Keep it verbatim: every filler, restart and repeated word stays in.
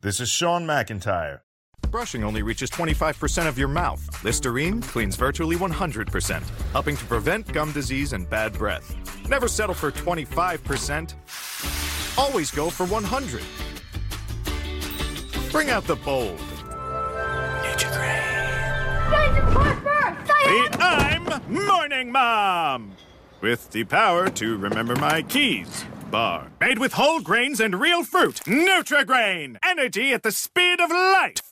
This is Sean McIntyre. Brushing only reaches twenty-five percent of your mouth. Listerine cleans virtually one hundred percent, helping to prevent gum disease and bad breath. Never settle for twenty-five percent. Always go for one hundred. Bring out the bold. The I'm Morning Mom! With the power to remember my keys. Bar. Made with whole grains and real fruit. Nutri-Grain. Energy at the speed of light.